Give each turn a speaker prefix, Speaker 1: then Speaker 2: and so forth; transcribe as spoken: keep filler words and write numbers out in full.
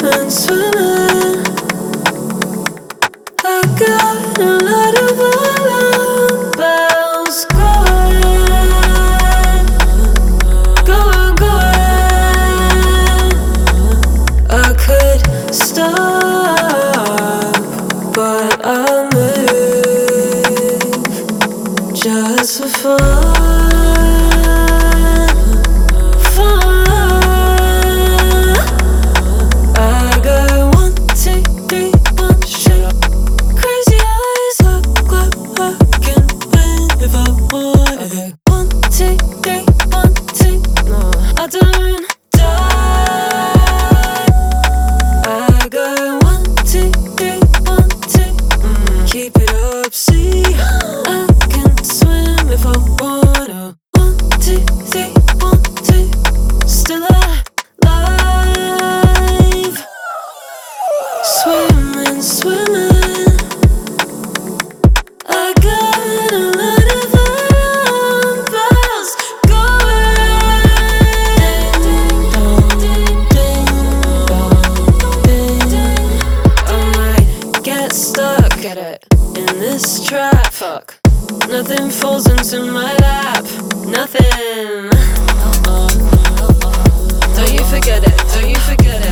Speaker 1: swimming, swimming. I got a lot of alarm bells going, going, going. I could stop, but I move just for fun. Swimming, swimming. I got a lot of alarm bells going. Ding, ding, ding, ding, ding. I might get stuck at it in this trap. Fuck, nothing falls into my lap. Nothing. Don't you forget it, don't you forget it.